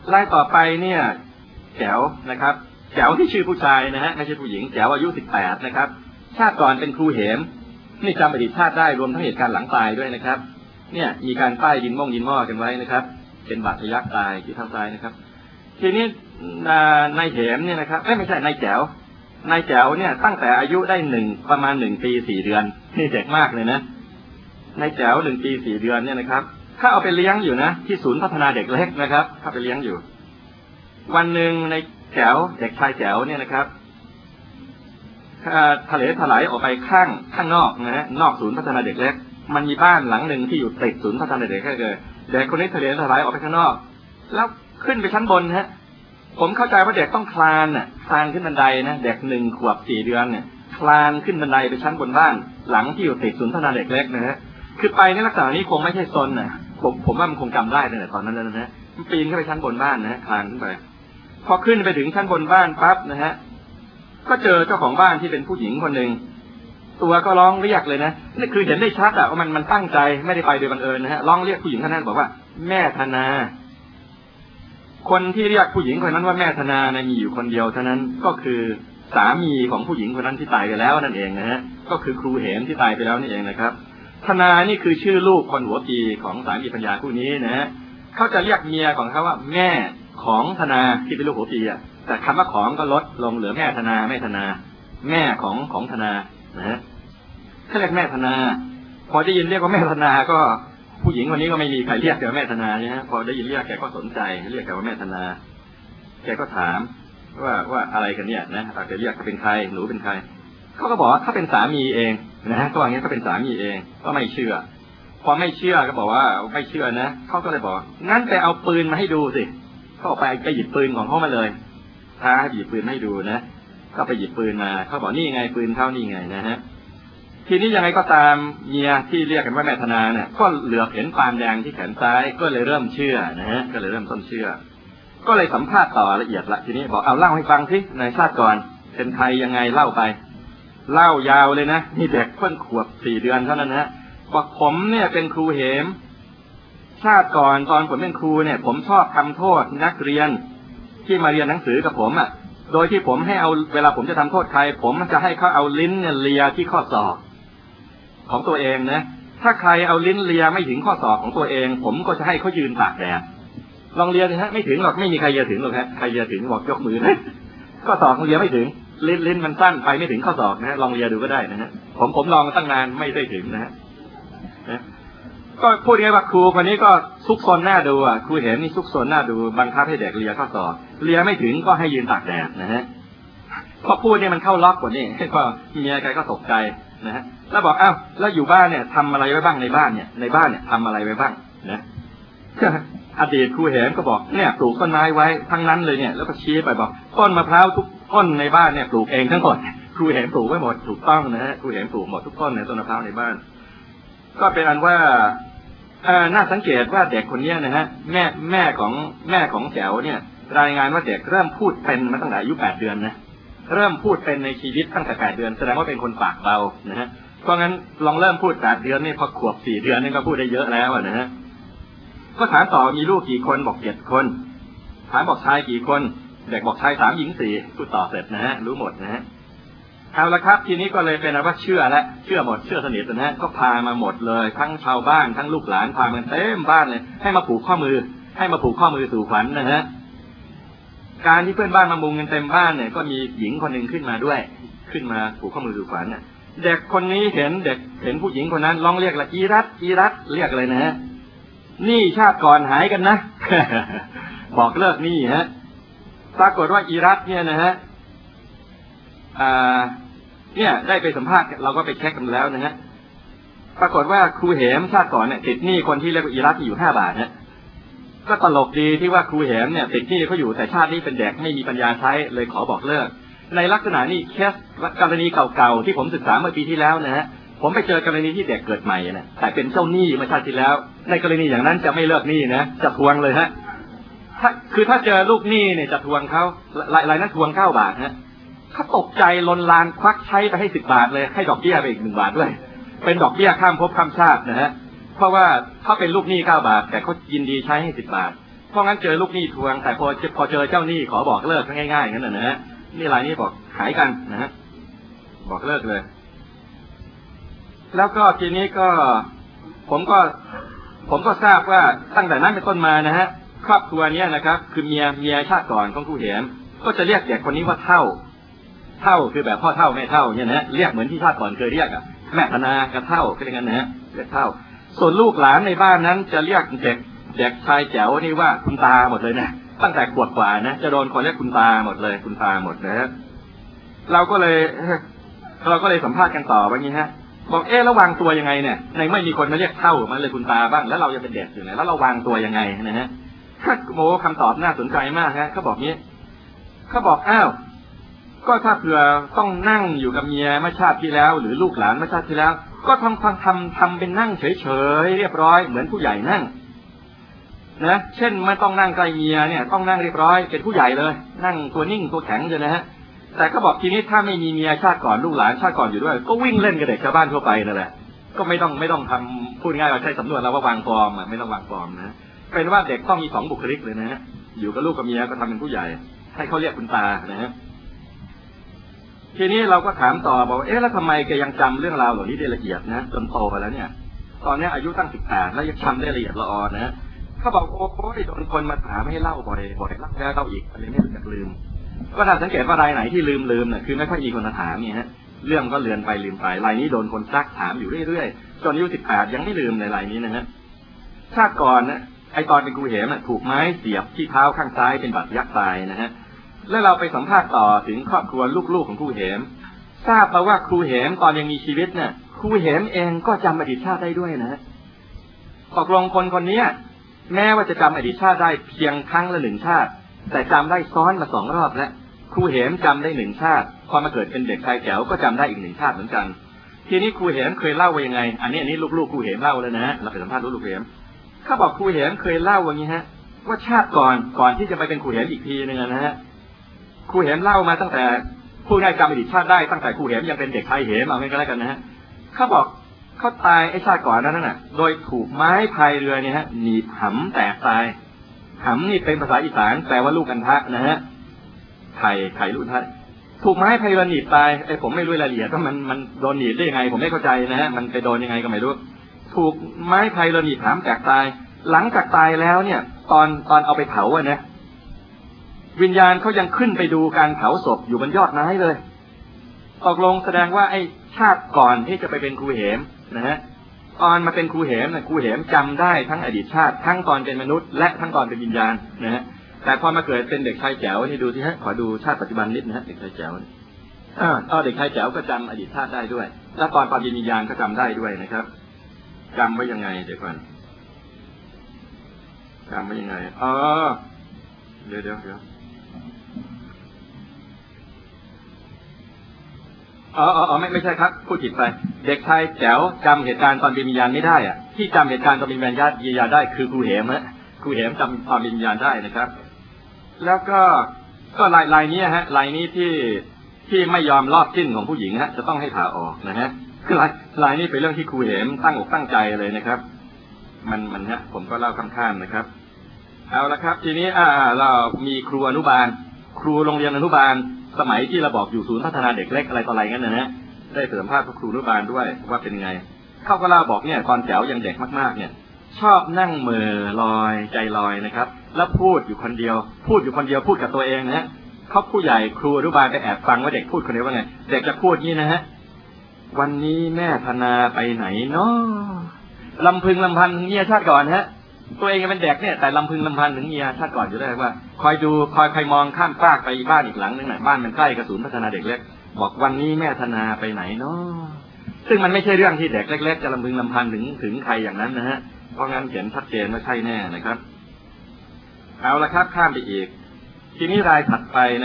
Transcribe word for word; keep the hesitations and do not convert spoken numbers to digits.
รายต่อไปเนี่ยแจ๋วนะครับแจ๋วที่ชื่อผู้ชายนะฮะไม่ใช่ผู้หญิงแจ๋วอายุสิบแปดนะครับชาติก่อนเป็นครูเหมนี่จำอดีตชาติได้รวมทั้งเหตุการณ์หลังตายด้วยนะครับเนี่ยมีการป้ายดินม่งดินหม้อกันไว้นะครับเป็นบาดทะยักตายที่ทำตายนะครับทีนี้นายเหมเนี่ยนะครับไม่ใช่นายแจ๋วนายแจ๋วเนี่ยตั้งแต่อายุได้หนึ่งประมาณหนึ่งปีสี่เดือนนี่เด็กมากเลยนะนายแจ๋วหนึ่งปีสี่เดือนเนี่ยนะครับถ้าเอาไปเลี้ยงอยู่นะที่ศูนย์พัฒนาเด็กเล็กนะครับถ้าไปเลี้ยงอยู่วันหนึ่งในแจ๋วเด็กชายแจ๋วเนี่ยนะครับทะเลถลายออกไปข้างข้างนอกนะฮะนอกศูนย์พัฒนาเด็กเล็กมันมีบ้านหลังหนึ่งที่อยู่ติดศูนย์พัฒนาเด็กเล็กเลยเด็กคนนี้ทะเลถลายออกไปข้างนอกแล้วขึ้นไปชั้นบนฮะผมเข้าใจว่าเด็กต้องคลานน่ะคลานขึ้นบันไดนะเด็กหนึ่งขวบสี่เดือนเนี่ยคลานขึ้นบันไดไปชั้นบนบ้านหลังที่อยู่ติดศูนย์พัฒนาเด็กเล็กนะฮะคือไปในลักษณะนี้คงไม่ใช่ซนน่ะผมผมว่ามันคงจำได้เลยตอนนั้นนะฮะมันปีนขึ้นไปชั้นบนบ้านนะคลานขึ้นไปพอขึ้นไปถึงชั้นบนบ้านปั๊บนะฮะก็เจอเจ้าของบ้านที่เป็นผู้หญิงคนหนึ่งตัวก็ร้องเรียกเลยนะนี่คือเห็นได้ชัดอะว่ามันมันตั้งใจไม่ได้ไปโดยบังเอิญนะฮะร้องเรียกผู้หญิงคนนั้นบอกว่าแม่ธนาคนที่เรียกผู้หญิงคนนั้นว่าแม่ธนานะมีอยู่คนเดียวเท่านั้นก็คือสามีของผู้หญิงคนนั้นที่ตายไปแล้วนั่นเองนะฮะก็คือครูเหมที่ตายไปแล้วนี่เองนะครับธนานี่คือชื่อลูกคนหัวปีของสามีปัญญาคู่นี้นะฮะเขาจะเรียกเมียของเขาว่าแม่ของธนาที่เป็นลูกหัวปีอ่ะแต่คำว่าของก็ลดลงเหลือแม่ธนาแม่ธนาแม่ของของธนานะฮะเขาเรียกแม่ธนาพอได้ยินเรียกว่าแม่ธนาก็ผู้หญิงคนนี้ก็ไม่มีใครเรียกแกว่าแม่ธนาเนี่ยฮะพอได้ยินเรียกแกก็สนใจเรียกแกว่าแม่ธนาแกก็ถามว่าว่าอะไรกันเนี่ยนะอาจจะเรียกเขาเป็นใครหนูเป็นใครเขาก็บอกว่าเขาเป็นสามีเองนะฮะก็ว่างี้เขาเป็นสามีเองก็ไม่เชื่อพอไม่เชื่อก็บอกว่าไม่เชื่อนะเขาก็เลยบอกงั้นไปเอาปืนมาให้ดูสิเขาไปไปหยิบปืนของเขามาเลยท้าให้หยิบปืนให้ดูนะก็ไปหยิบปืนมาเขาบอกนี่ไงปืนเขานี่ไงนะฮะทีนี้ยังไงก็ตามเมียที่เรียกกันว่าแม่ธนาเนี่ยก็เหลือเห็นปานแดงที่แขนซ้ายก็เลยเริ่มเชื่อนะฮะก็เลยเริ่มต้นเชื่อก็เลยสัมภาษณ์ต่อละเอียดละทีนี้บอกเอาเล่าให้ฟังสิในชาติก่อนเป็นใครยังไงเล่าไปเล่ายาวเลยนะนี่เด็กเพิ่งขวบสี่เดือนเท่านั้นนะบอกผมเนี่ยเป็นครูเหมชาติก่อนตอนผมเป็นครูเนี่ยผมชอบทำโทษนักเรียนที่มาเรียนหนังสือกับผมอ่ะโดยที่ผมให้เอาเวลาผมจะทำโทษใครผมจะให้เขาเอาลิ้นเนี่ยเลียที่ข้อศอกของตัวเองนะถ้าใครเอาลิ้นเลียไม่ถึงข้อศอกของตัวเองผมก็จะให้เขายืนตากแดดลองเลียนะฮะไม่ถึงหรอกไม่มีใครเลียถึงหรอกฮะใครเลียถึงบอกยกมือนะข้อศอกเลียไม่ถึงลิ้นลิ้นมันสั้นไปไม่ถึงข้อศอกนะฮะลองเลียดูก็ได้นะฮะผมผมลองตั้งนานไม่ได้ถึงนะฮะก็พูดง่ายว่าครูคนนี้ก็ซุกซนหน้าดูอ่ะครูเห็นนี่ซุกซนหน้าดูบังคับให้เด็กเลียข้อศอกเลียไม่ถึงก็ให้ยืนตากแดดนะฮะพอพูดเนี่ยมันเข้าล็อกกว่านี้ก็เมียใครก็ตกใจนะฮะแล้วบอกอ้าวแล้วอยู่บ้านเนี่ยทำอะไรไว้บ้างในบ้านเนี่ยในบ้านเนี่ยทำอะไรไว้บ้างนะอดีตครูเห็นก็บอกเนี่ยปลูกต้นไม้ไว้ทั้งนั้นเลยเนี่ยแล้วก็ชี้ไปบอกต้นมะพร้าวทุกต้นในบ้านเนี่ยปลูกเองทั้งหมดครูเห็นปลูกไว้หมดถูกต้องนะฮะครูเห็นปลูกหมดทุกต้นในต้นมะพร้าวในบ้านก็เป็นอันว่าน่าสังเกตว่าเด็กคนนี้นะฮะแม่แม่ของแม่ของแจ๋วเนี่ยรายงานว่าเด็กเริ่มพูดเป็นมาตั้งแต่อายุแปดเดือนนะเริ่มพูดเป็นในชีวิตตั้งแต่แปดเดือนแสดงว่าเป็นคนปากเบานะฮะเพราะงั้นลองเริ่มพูดแปดเดือนนี่พอขวบสี่เดือนนี่ก็พูดได้เยอะแล้วนะฮะก็ถามต่อมีลูกกี่คนบอกเจ็ดคนถามบอกชายกี่คนเด็กบอกชายสามหญิงสี่พูดต่อเสร็จนะฮะรู้หมดนะฮะเอาละครับทีนี้ก็เลยเป็นว่าเชื่อและเชื่อหมดเชื่อสนิทนะฮะก็พามาหมดเลยทั้งชาวบ้านทั้งลูกหลานพามันเต็มบ้านเลยให้มาผูกข้อมือให้มาผูกข้อมือสู่ขวัญ นะฮะการที่เพื่อนบ้านมามุงกันเต็มบ้านเนี่ยก็มีหญิงคนหนึ่งขึ้นมาด้วยขึ้นมาผูกข้อมือสู่ขวัญเนี่ยเด็กคนนี้เห็นเด็กเห็นผู้หญิงคนนั้นร้องเรียกละอีรัตอีรัตเรียกเลยนะฮะนี่ชาติก่อนหายกันนะ บอกเลิกนี่ฮะปรากฏว่าอีรัตเนี่ยนะฮะอ่าเนี่ยได้ไปสัมภาษณ์เราก็ไปเช็คกันแล้วนะฮะปรากฏว่าครูเหมชาติก่อนเนี่ยติดหนี้คนที่เรียกว่าอีรัตอยู่ห้าบาทฮะก็ตลกดีที่ว่าครูเหมเนี่ยติดหนี้เขาอยู่แต่ชาตินี้เป็นเด็กไม่มีปัญญาใช้เลยขอบอกเลิกในลักษณะนี้เคสกรณีเก่าๆที่ผมศึกษาเมื่อปีที่แล้วนะฮะผมไปเจอกรณีที่เด็กเกิดใหม่นะแต่เป็นเจ้าหนี้เมื่อชาติที่แล้วในกรณีอย่างนั้นจะไม่เลิกหนี้นะจะทวงเลยฮะถ้าคือถ้าเจอลูกหนี้เนี่ยจะทวงเขารายนั้นทวงเก้าบาทฮะเขาตกใจลนลานควักใช้ไปให้สิบบาทเลยให้ดอกเบี้ยไปอีกหนึ่งบาทด้วยเป็นดอกเบี้ยข้ามภพข้ามชาตินะฮะเพราะว่าเขาเป็นลูกหนี้เก้าบาทแต่เขายินดีใช้ให้สิบบาทเพราะงั้นเจอลูกหนี้ทวงแต่พอพอเจอเจ้าหนี้ขอบอกเลิกง่ายๆงั้นนะฮะนี่รายนี้บอกหายกันนะฮะบอกเลิกเลยแล้วก็ทีนี้ก็ผมก็ผมก็ทราบว่าตั้งแต่นั้นเป็นต้นมานะฮะครอบครัวนี้นะครับคือเมียเมียชาติก่อนของครูเหมก็จะเรียกเด็กคนนี้ว่าเท่าเท่าคือแบบพ่อเท่าแม่เท่าเนี่ยนะเรียกเหมือนที่ชาติก่อนเคยเรียกอะแม่ธนากับเท่าก็อย่างนั้นนะฮะเรียกเท่าส่วนลูกหลานในบ้านนั้นจะเรียกเด็กเด็กชายแจ๋วนี่ว่าคุณตาหมดเลยนะตั้งแต่ขวบกว่านะจะโดนคนเรียกคุณตาหมดเลยคุณตาหมดนะฮะเราก็เลยเราก็เลยสัมภาษณ์กันต่อว่างี้ฮะบอกเอ๊ะระวางตัวยังไงเนี่ยในไม่มีคนมาเรียกเท่ามาเลยคุณตาบ้างแล้วเราจะเป็นเด็กอยู่ไหนแล้วเราวางตัวยังไงนะฮะโมคำตอบน่าสนใจมากฮะเขาบอกงี้เขาบอกอ้าวก็ถ้าเผื่อต้องนั่งอยู่กับเมียเมื่อชาติที่แล้วหรือลูกหลานเมื่อชาติที่แล้วก็ทำทำทำทำเป็นนั่งเฉยๆเรียบร้อยเหมือนผู้ใหญ่นั่งนะเช่นไม่ต้องนั่งใกล้เมียเนี่ยต้องนั่งเรียบร้อยเป็นผู้ใหญ่เลยนั่งตัวนิ่งตัวแข็งเลยนะฮะแต่ก็บอกทีนี้ถ้าไม่มีเมียชาติก่อนลูกหลานชาติก่อนอยู่ด้วยก็วิ่งเล่นกับเด็กชาวบ้านทั่วไปนั่นแหละก็ไม่ต้องไม่ต้องทำพูดง่ายว่าใช้สำนวนเราว่าวางฟอร์มอ่ะไม่ต้องวางฟอร์มนะเป็นว่าเด็กต้องมีสองบุคลิกเลยนะฮะอยู่กับลูกกับเมียก็ทำเป็นผู้ใหญ่ให้เขาเรียกคุณตานะฮะทีนี้เราก็ถามต่อบอกเอ๊ะแล้วทำไมแกยังจำเรื่องราวเหล่านี้ได้ละเอียดนะจนโตไปแล้วเนี่ยตอนนี้อายุตั้งสิบแปดแล้วยังจำได้ละเอียดละออนะเขาบอกโอ้ยโดนคนมาถามให้เล่าบ่อยบ่อยเล่าแล้วเล่าอีกอะไรไม่รู้จักลืมก็ถ้าสังเกตว่ารายไหนที่ลืมลืมเนี่ยคือไม่ค่อยมีคนมาถามเนี่ยฮะเรื่องก็เลือนไปลืมไปรายนี้โดนคนซักถามอยู่เรื่อยๆจนอายุสิบแปดยังไม่ลืมในรายนี้นะฮะชาติก่อนนะไอตอนเป็นครูเหมถูกไม้เสียบที่เท้าข้างซ้ายเป็นบาดยักษ์ตายนะฮะแล้วเราไปสัมภาษณ์ต่อถึงครอบครัวลูกๆของครูเหมทราบมาว่าครูเหมตอนยังมีชีวิตเนี่ยครูเหมเองก็จำอดีตชาติได้ด้วยนะตกลงคนคนนี้แม้ว่าจะจำอดีตชาติได้เพียงครั้งละหนึ่งชาติแต่จำได้ซ้อนมาสองรอบแล้วครูเหมจำได้หนึ่งชาติพอมาเกิดเป็นเด็กชายแจ๋วก็จำได้อีกหนึ่งชาติเหมือนกันทีนี้ครูเหมเคยเล่าว่ายังไงอันนี้อันนี้ลูกๆครูเหมเล่าเลยนะฮะเราไปสัมภาษณ์ลูกๆครูเหมเขาบอกครูเหมเคยเล่าว่างี้ฮะว่าชาติก่อนก่อนที่จะไปเป็นครูเหมอีกทีนึงนะฮะครูเหมเล่ามาตั้งแต่ผู้ได้จำอดีตชาติได้ตั้งแต่ครูเหมยังเป็นเด็กชายเหมเอางั้นก็แล้วกันนะฮะเขาบอกเขาตายไอ้ชาติก่อนนั้นน่ะโดยถูกไม้พายเรือเนี่ยฮะหนีบหำแตกตายหำนี่เป็นภาษาอีสานแปลว่าลูกอัณฑะนะฮะไข่ไข่ลูกอัณฑะถูกไม้พายเรือหนีบตายไอ้ผมไม่รู้รายละเอียดว่ามันมันโดนหนีบได้ยังไงผมไม่เข้าใจนะฮะมันไปโดนยังไงก็ไม่รู้ถูกไม้พายเรือหนีบหำแตกตายหลังจากตายแล้วเนี่ยตอนตอนเอาไปเผาอะนะวิญญาณเขายังขึ้นไปดูการเผาศพอยู่บนยอดไม้เลยตกลงแสดงว่าไอ้ชาติก่อนที่จะไปเป็นครูเหมนะฮะตอนมาเป็นครูเหมนะครูเหมจำได้ทั้งอดีตชาติทั้งตอนเป็นมนุษย์และทั้งตอนเป็นวิญญาณนะฮะแต่พอมาเกิดเป็นเด็กชายแจ๋วนี่ดูที่ฮะขอดูชาติปัจจุบันนิดนะฮะเด็กชายแจ๋วอ่าตอนเด็กชายแจ๋วก็จำอดีตชาติได้ด้วยแล้วตอนตอนเป็นวิญญาณก็จำได้ด้วยนะครับจำไว้ยังไงเดี๋ยวก่อนจำไว้ยังไงอ๋อเดี๋ยวเดี๋ยวเดี๋ยวอ๋ออ๋อไม่ไม่ใช่ครับพูดผิดไปเด็กชายแจ๋วจำเหตุการณ์ตอนเป็นวิญญาณไม่ได้อ่ะที่จำเหตุการณ์ตอนเป็นวิญญาณวิญญาณได้คือครูเหมฮะครูเหมจำตอนเป็นวิญญาณได้นะครับแล้วก็ก็ลายลายนี้ฮะลายนี้ที่ที่ไม่ยอมลอดสิ้นของผู้หญิงฮะจะต้องให้ผ่าออกนะฮะคือลายลายนี้เป็นเรื่องที่ครูเหมตั้งอกตั้งใจเลยนะครับมันมันฮะผมก็เล่าข้ามๆนะครับเอาละครับทีนี้อ่าเรามีครูอนุบาลครูโรงเรียนอนุบาลสมัยที่เราบอกอยู่ศูนย์พัฒนาเด็กเล็กอะไรต่ออะไรงั้นนะฮะได้เสริมภาพครูอนุบาลด้วยว่าเป็นไงเขาก็เล่าบอกเนี่ยตอนแจ๋วยังเด็กมากๆเนี่ยชอบนั่งเมื่อลอยใจลอยนะครับแล้วพูดอยู่คนเดียวพูดอยู่คนเดียวพูดกับตัวเองนะฮะเขาผู้ใหญ่ครูอนุบาลไปแอบฟังว่าเด็กพูดคนเดียวว่าไงเด็กจะพูดงี้นะฮะวันนี้แม่ธนาไปไหนเนาะลำพึงลำพันเมียชาติก่อนฮะตัวเองเป็นเด็กเนี่ยแต่ลำพึงลำพันถึงเมียชาติก่อนอยู่ได้ว่าคอยดูคอยคอยมองข้ามฟากไปบ้านอีกหลังนึงน่ะบ้านมันใกล้กับศูนย์พัฒนาเด็กเล็กบอกวันนี้แม่ธนาไปไหนเนาะซึ่งมันไม่ใช่เรื่องที่เด็กเล็กๆจะลำพึงลำพันถึงถึงใครอย่างนั้นนะฮะเพราะงั้นเขียนชัดเจนว่าใช่แน่นะครับเอาละครับข้ามไปอีกทีนี้รายถัดไป